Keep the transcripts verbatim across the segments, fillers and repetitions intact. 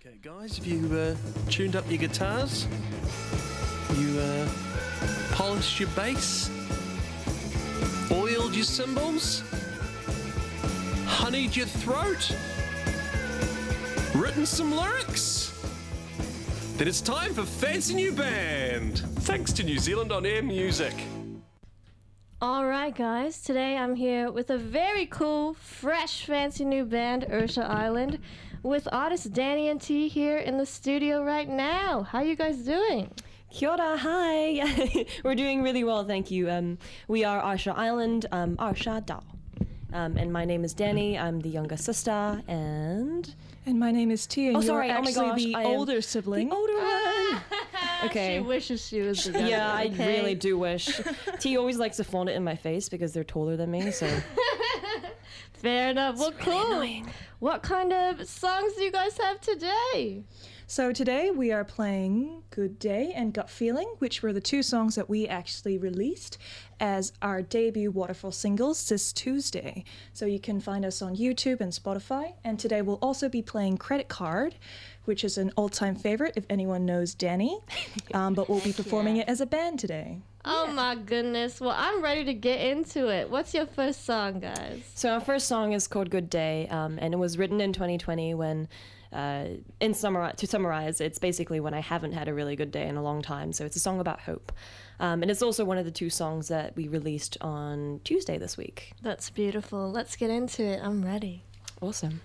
Okay, guys, have you uh, tuned up your guitars? You uh, polished your bass? Oiled your cymbals? Honeyed your throat? Written some lyrics? Then it's time for Fancy New Band, thanks to New Zealand On Air Music. Alright guys, today I'm here with a very cool, fresh, fancy new band, Ursha Island, with artists Danny and T here in the studio right now. How you guys doing? Kia ora, hi. We're doing really well, thank you. Um, we are Ursha Island, um, Ursha Dao. Um, and my name is Danny, I'm the younger sister, and... And my name is T, and oh, you're sorry. actually oh my gosh, the I am older sibling. The older one! Okay. She wishes she was the younger. Yeah, I okay? really do wish. T always likes to flaunt it in my face because they're taller than me, so... Fair enough. Well, It's really cool. annoying. What kind of songs do you guys have today? So today we are playing Good Day and Gut Feeling, which were the two songs that we actually released as our debut Waterfall singles this Tuesday. So you can find us on YouTube and Spotify. And today we'll also be playing Credit Card, which is an all-time favorite if anyone knows Danny. Um, but we'll be performing yeah. it as a band today. Oh my goodness. Well, I'm ready to get into it. What's your first song, guys? So our first song is called Good Day, um, and it was written in twenty twenty when, uh, in summari- to summarize, it's basically when I haven't had a really good day in a long time. So it's a song about hope. Um, and it's also one of the two songs that we released on Tuesday this week. That's beautiful. Let's get into it. I'm ready. Awesome.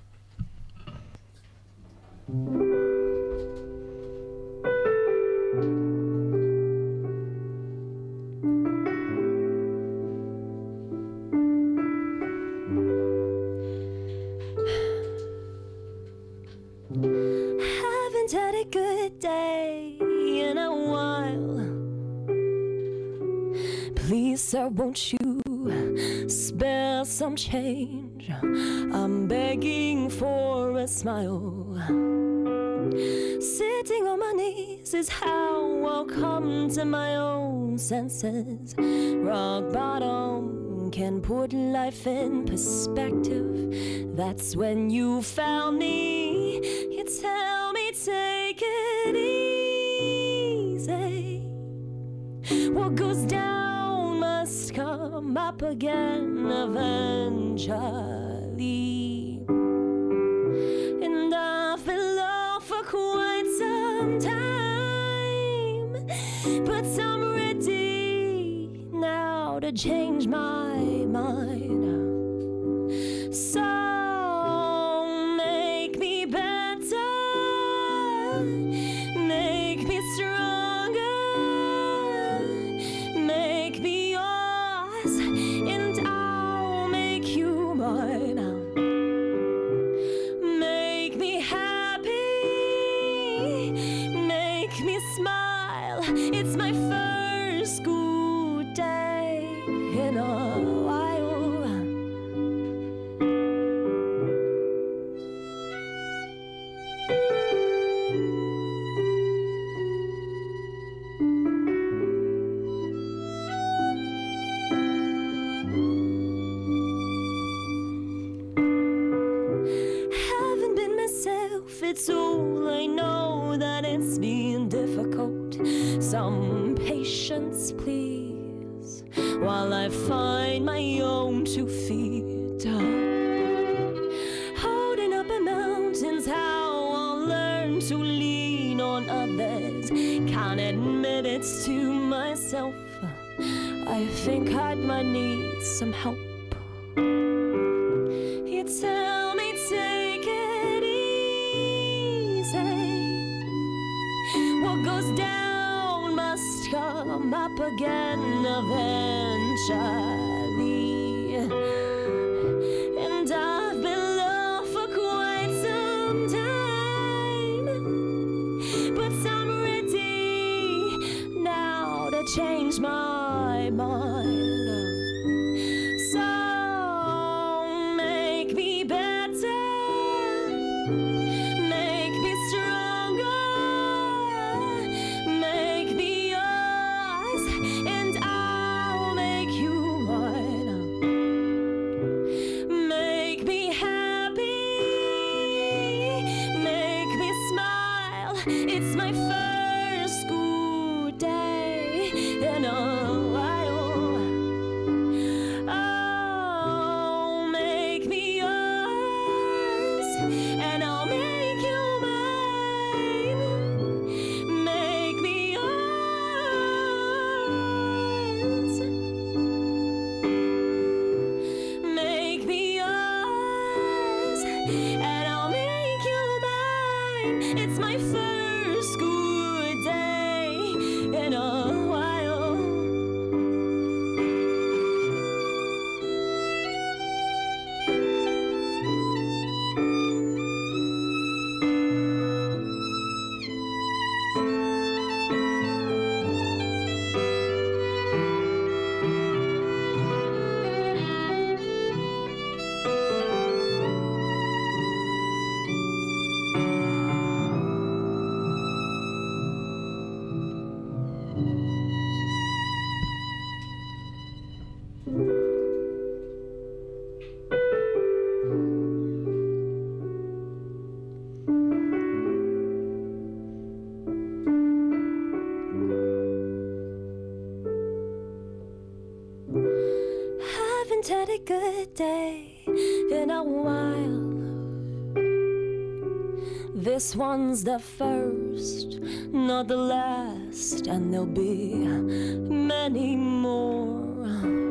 Haven't had a good day in a while. Please, sir, won't you spare some change? I'm begging for a smile. Sitting on my knees is how I'll come to my own senses. Rock bottom can put life in perspective. That's when you found me. You tell me take it easy. What goes down must come up again eventually. And I've been low for quite some time, but I'm ready now to change my mind. So make me better, make me stronger, make me yours, and I'll make you mine. Make me happy, make me smile. It's my first good day in a while. Haven't been myself, it's all I know that it's been difficult. Some patience, please, while I find my own two feet. Holding up a mountain's how I'll learn to lean on others. Can't admit it to myself. I think I might need some help. You tell me take it easy. What goes down must come up again eventually. And I've been low for quite some time, but I'm ready now to change my mind. So make me better, make me stronger, make me yours, and I'll make you mine. Make me happy, make me smile. It's my first good day in a while. Oh, make me yours, and I'll make you mine. Make me yours. Make me yours, and I'll make you mine. It's my first good day in a while. Haven't had a good day in a while. This one's the first, not the last, and there'll be many more.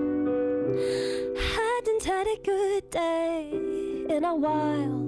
Hadn't had a good day in a while.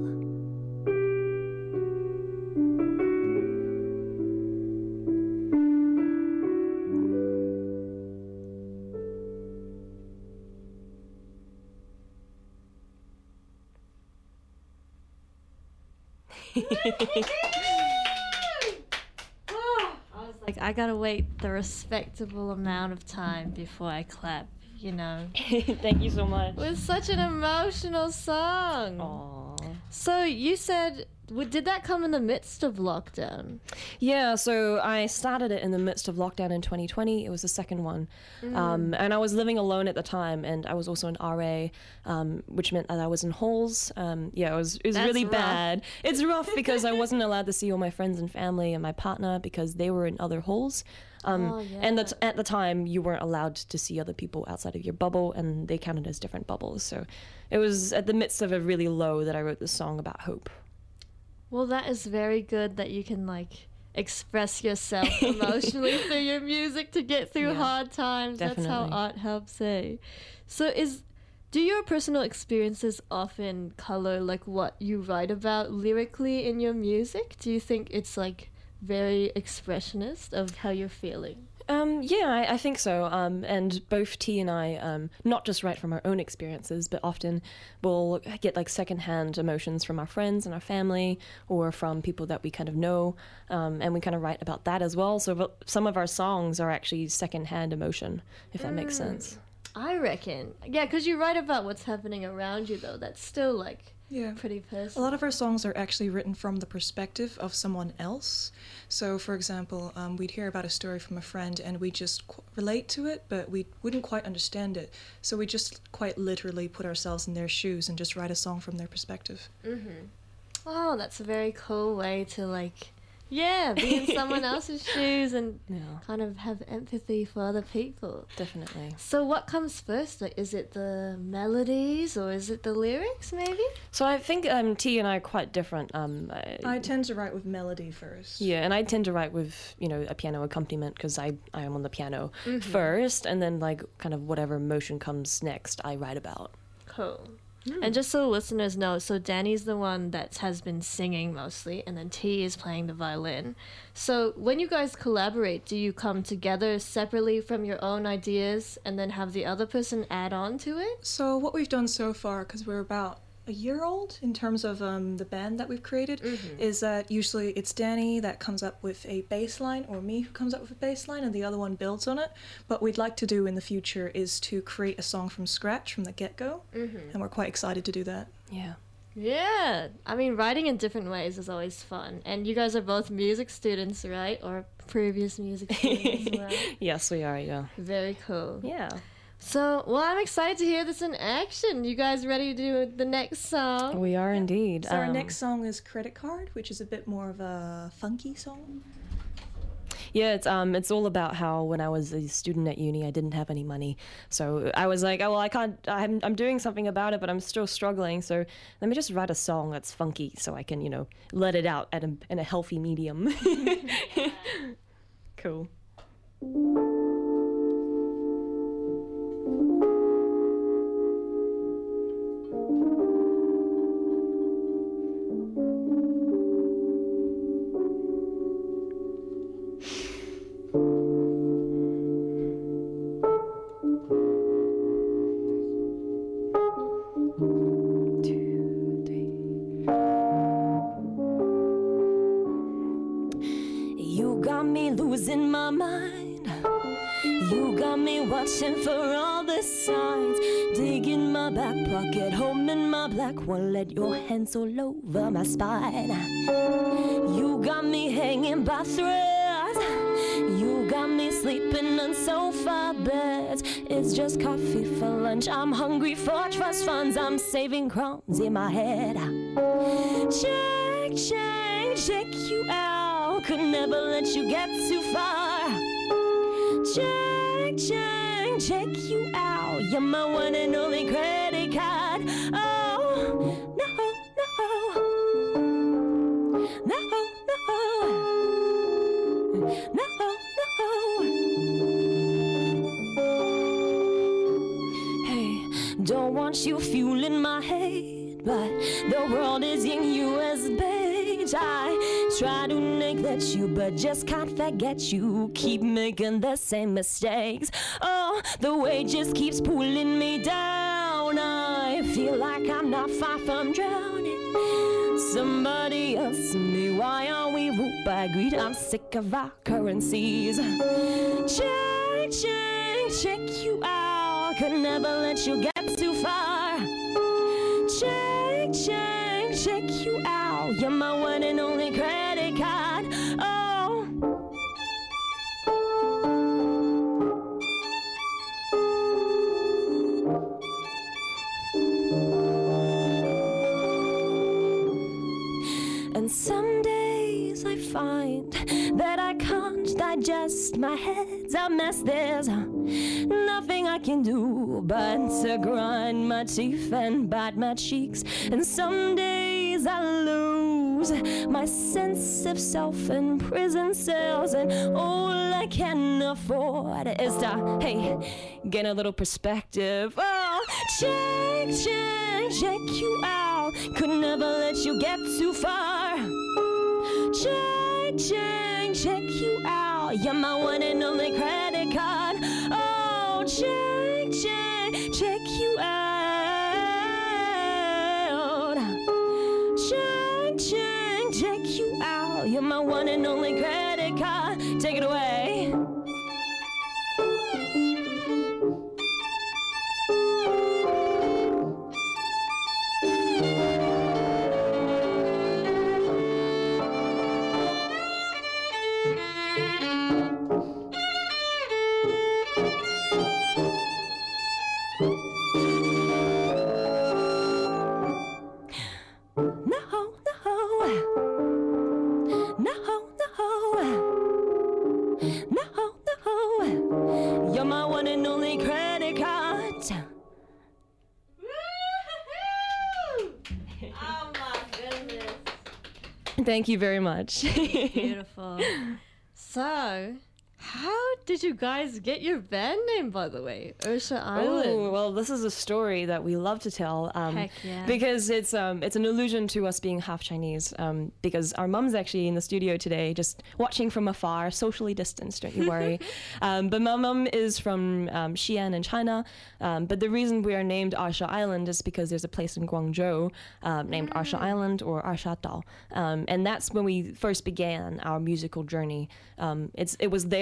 I was like, I gotta wait the respectable amount of time before I clap, you know. Thank you so much. It was such an emotional song. Aww. So you said, w- did that come in the midst of lockdown? Yeah, so I started it in the midst of lockdown in twenty twenty. It was the second one. Um, and I was living alone at the time, and I was also an R A, um, which meant that I was in halls. Um, yeah, it was, it was That's really rough. bad. It's rough because I wasn't allowed to see all my friends and family and my partner because they were in other halls. Um, Oh, yeah. And that at the time, you weren't allowed to see other people outside of your bubble, and they counted as different bubbles. So it was at the midst of a really low that I wrote this song about hope. Well, that is very good that you can like express yourself emotionally through your music to get through Yeah, hard times. That's how definitely. art helps, eh? So is do your personal experiences often color like what you write about lyrically in your music? Do you think it's like very expressionist of how you're feeling? Um, yeah, I, I think so. Um, and both T and I, um, not just write from our own experiences, but often we'll get like secondhand emotions from our friends and our family, or from people that we kind of know, um, and we kind of write about that as well. So but some of our songs are actually secondhand emotion, if that makes sense. I reckon. Yeah, because you write about what's happening around you, though. That's still like Yeah. pretty A personal. lot of our songs are actually written from the perspective of someone else. So, for example, um, we'd hear about a story from a friend and we just qu- relate to it, but we wouldn't quite understand it. So we just quite literally put ourselves in their shoes and just write a song from their perspective. Oh, that's a very cool way to like, yeah, be in someone else's shoes and Yeah, kind of have empathy for other people. definitely. So what comes first? Like, is it the melodies or is it the lyrics, maybe? So I think um, T and I are quite different. Um, I, I tend to write with melody first. Yeah, and I tend to write with, you know, a piano accompaniment because I, I am on the piano first, and then like kind of whatever emotion comes next, I write about. Cool. And just so listeners know, so Danny's the one that has been singing mostly, and then T is playing the violin. So when you guys collaborate, do you come together separately from your own ideas and then have the other person add on to it? So what we've done so far, because we're about a year old in terms of um, the band that we've created, is that usually it's Danny that comes up with a bass line, or me who comes up with a bass line, and the other one builds on it. What we'd like to do in the future is to create a song from scratch from the get-go, and we're quite excited to do that. Yeah. Yeah, I mean, writing in different ways is always fun. And you guys are both music students, right? Or previous music students as well. Yes, we are, yeah. Very cool. Yeah. So, well, I'm excited to hear this in action. You guys ready to do the next song? We are indeed. So our Um, next song is Credit Card, which is a bit more of a funky song. Yeah, it's um, it's all about how when I was a student at uni, I didn't have any money, so I was like, oh well, I can't. I'm I'm doing something about it, but I'm still struggling. So let me just write a song that's funky, so I can, you know, let it out at a, in a healthy medium. Cool. Losing my mind. You got me watching for all the signs, digging my back pocket, holding my black wallet, your hands all over my spine. You got me hanging by threads. You got me sleeping on sofa beds. It's just coffee for lunch. I'm hungry for trust funds. I'm saving crumbs in my head. Check, check, check you out. Could never let you get too far. Check, check, check you out. You're my one and only credit card. Oh, no, no, no, no, no. Hey, don't want you fueling my hate, but the world is in U S bait. I try to neglect you, but just can't forget you. Keep making the same mistakes. Oh, the weight just keeps pulling me down. I feel like I'm not far from drowning. Somebody else me, why are we ruled by greed? I'm sick of our currencies. Check, check, check you out. Could never let you get too far. Check, check, check you out. You're my one and only credit card. Oh. And some days I find that I can't digest. My head's a mess. There's nothing I can do but to grind my teeth and bite my cheeks. And some days I lose my sense of self in prison cells, and all I can afford is to, hey, get a little perspective. Oh, check, check, check you out. Could never let you get too far. Check, check, check you out. You're my one and only credit card. Oh, check, check, check you out. Check, check, check you out. You're my one and only credit card. Take it away. Thank you very much. Beautiful. So, how did you guys get your band name, by the way? Ursha Island. Oh, well, this is a story that we love to tell. Um, Heck yeah. Because it's um, it's an allusion to us being half Chinese. Um, because our mum's actually in the studio today, just watching from afar, socially distanced, don't you worry. um, but my mum is from um, Xi'an in China. Um, but the reason we are named Arsha Island is because there's a place in Guangzhou um, named Arsha Island or Arsha Dao. Um, and that's when we first began our musical journey. Um, it's It was there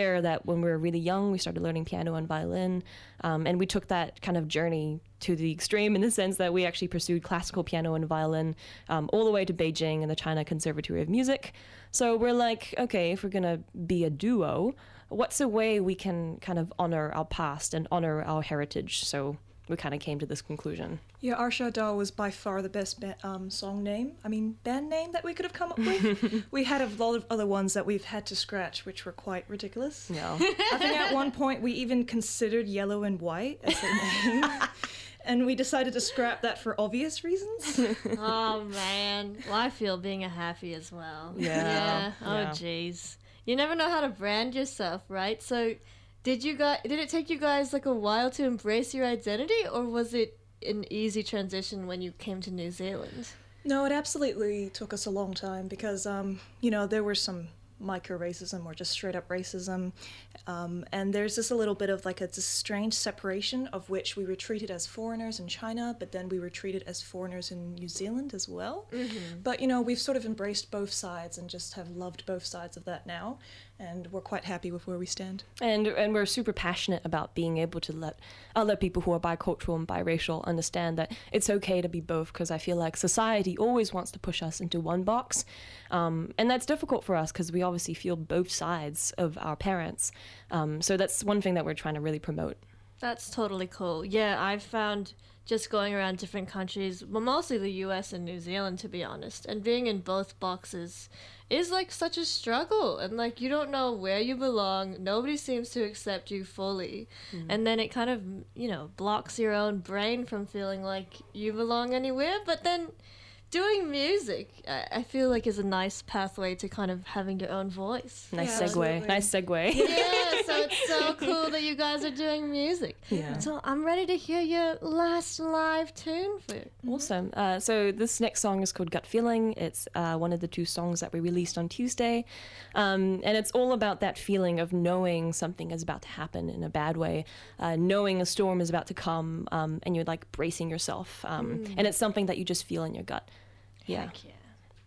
share that when we were really young, we started learning piano and violin, um, and we took that kind of journey to the extreme in the sense that we actually pursued classical piano and violin um, all the way to Beijing and the China Conservatory of Music. So we're like, okay, if we're gonna be a duo, what's a way we can kind of honor our past and honor our heritage? So we kind of came to this conclusion. Yeah, Arsha Da was by far the best ba- um, song name, I mean band name that we could have come up with. We had a lot of other ones that we've had to scratch, which were quite ridiculous. No. I think at one point we even considered Yellow and White as a name. And we decided to scrap that for obvious reasons. Oh man, well, I feel being a happy as well. Yeah. Yeah. Oh Yeah. jeez. You never know how to brand yourself, right? So, did you guys? Did it take you guys like a while to embrace your identity, or was it an easy transition when you came to New Zealand? No, it absolutely took us a long time because, um, you know, there were some micro-racism or just straight-up racism. Um, and there's just a little bit of like a this strange separation of which we were treated as foreigners in China, but then we were treated as foreigners in New Zealand as well. Mm-hmm. But, you know, we've sort of embraced both sides and just have loved both sides of that now. And we're quite happy with where we stand. And and we're super passionate about being able to let other people who are bicultural and biracial understand that it's okay to be both, because I feel like society always wants to push us into one box. Um, and that's difficult for us because we obviously feel both sides of our parents. Um, so that's one thing that we're trying to really promote. That's totally cool. Yeah, I've found just going around different countries, well, mostly the U S and New Zealand, to be honest, and being in both boxes is like such a struggle. And like, you don't know where you belong. Nobody seems to accept you fully. Mm. And then it kind of, you know, blocks your own brain from feeling like you belong anywhere. But then doing music, I, I feel like is a nice pathway to kind of having your own voice. Nice Yeah, segue. absolutely. Nice segue. Yeah, so it's so cool that you guys are doing music. Yeah. So I'm ready to hear your last live tune for it. Awesome. Uh, so this next song is called Gut Feeling. It's uh, one of the two songs that we released on Tuesday. Um, and it's all about that feeling of knowing something is about to happen in a bad way, uh, knowing a storm is about to come, um, and you're like bracing yourself. Um, mm. And it's something that you just feel in your gut. Yeah. Heck yeah.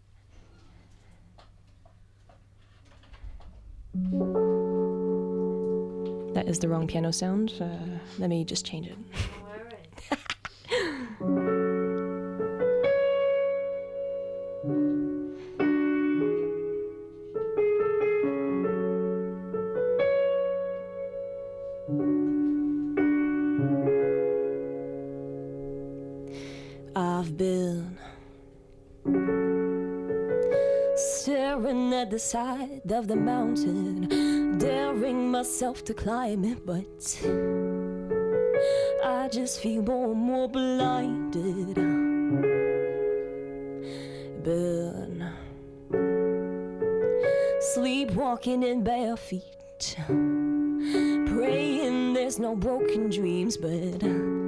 That is the wrong piano sound. Uh, let me just change it. I've been staring at the side of the mountain, daring myself to climb it, but I just feel more and more blinded. Been sleepwalking in bare feet, praying there's no broken dreams, but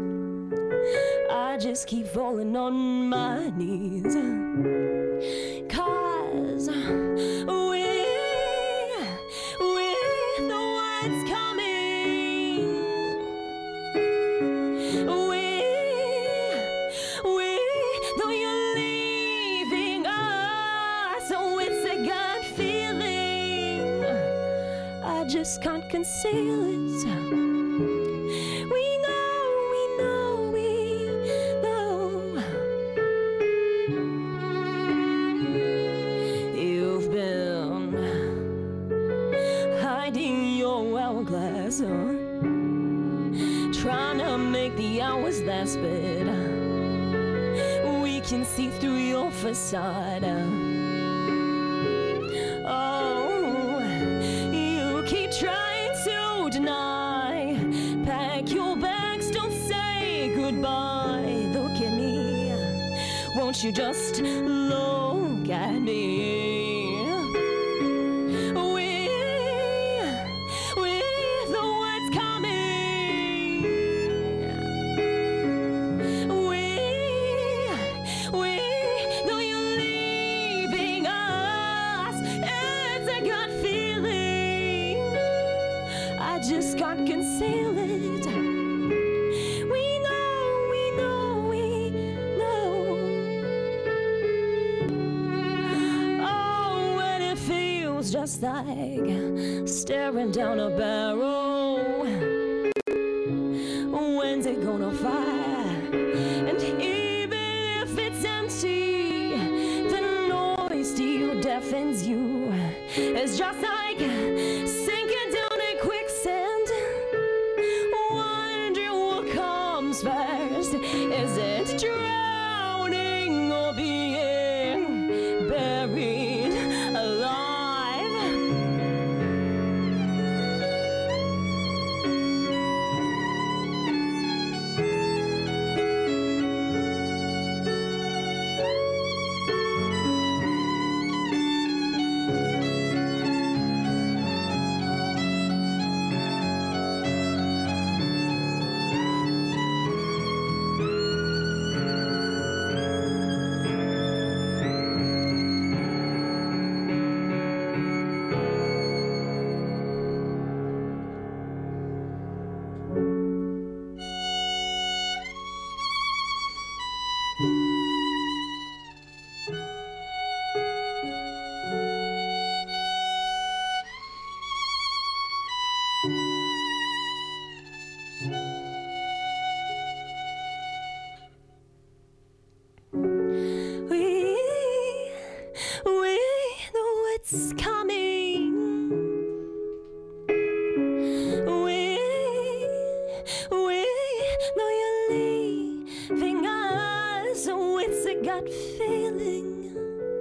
I just keep falling on my knees. Cause we, with the words coming, we, we, though you're leaving us, so it's a gut feeling, I just can't conceal it. We know, we know, we know. You've been hiding your hourglass, huh? Trying to make the hours last, but we can see through your facade. Oh, you keep trying to deny. Pack your bags, don't say goodbye. Look at me, won't you just look at me? We, with the words coming, we, we, though you're leaving us, it's a gut feeling, I just can't conceal it. We know, we know, we know. Oh, when it feels feels just like staring down a barrel. When's it gonna fire? And even if it's empty, the noise still deafens you. It's just like sinking down in quicksand, wondering what comes first. Is it drowning or being buried alive? We, we know it's coming. We, we know you're leaving us with a gut feeling.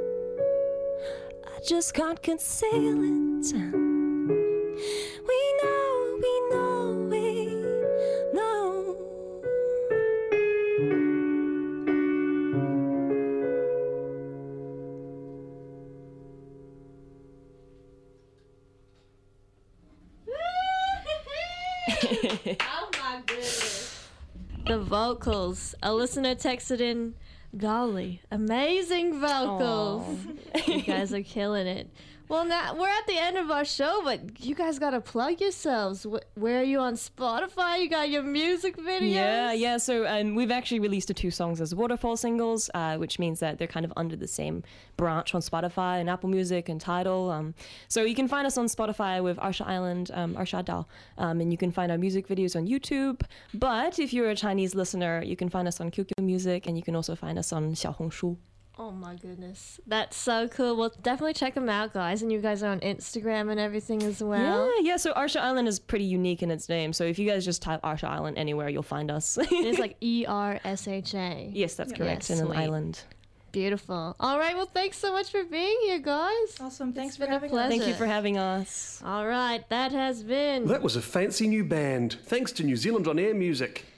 I just can't conceal it. We know, we know, we know. Oh my goodness. The vocals. A listener texted in, golly, amazing vocals. You guys are killing it. Well, now we're at the end of our show, but you guys gotta plug yourselves. Wh- Where are you on Spotify? You got your music videos? Yeah, yeah. So um, we've actually released the two songs as waterfall singles, uh, which means that they're kind of under the same branch on Spotify and Apple Music and Tidal. Um, so you can find us on Spotify with Arsha Island, um, Arsha Dao, um, and you can find our music videos on YouTube. But if you're a Chinese listener, you can find us on Q Q Music, and you can also find us on Xiaohongshu. Oh my goodness. That's so cool. Well, definitely check them out, guys. And you guys are on Instagram and everything as well. Yeah, yeah. So Arsha Island is pretty unique in its name. So if you guys just type Arsha Island anywhere, you'll find us. It's like E R S H A. Yes, that's correct. Yes, in an sweet. island. Beautiful. All right. Well, thanks so much for being here, guys. Awesome. Thanks It's for been a having us. pleasure. Thank you for having us. All right. That has been. That was a fancy new band. Thanks to New Zealand On Air Music.